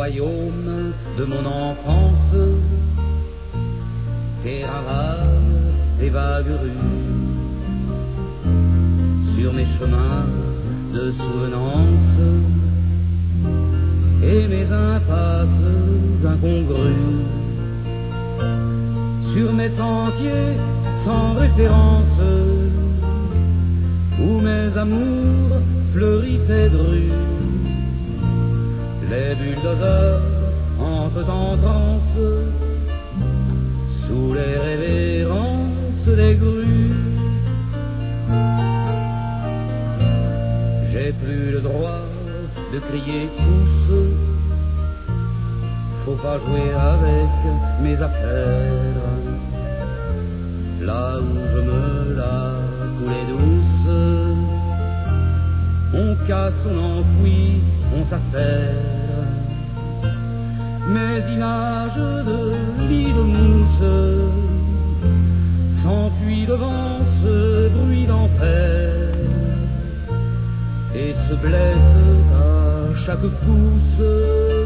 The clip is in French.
royaume de mon enfance, terrain vague et vagues rues, sur mes chemins de souvenance et mes impasses incongrues, sur mes sentiers sans référence, où mes amours fleurissaient de rue, les bulldozers entrent en transe, sous les révérences des grues. J'ai plus le droit de crier pouce, faut pas jouer avec mes affaires, là où je me la coulais douce, on casse, on enfouit, on s'affaire. Mes images de lit de mousse s'enfuient devant ce bruit d'enfer et se blessent à chaque pouce.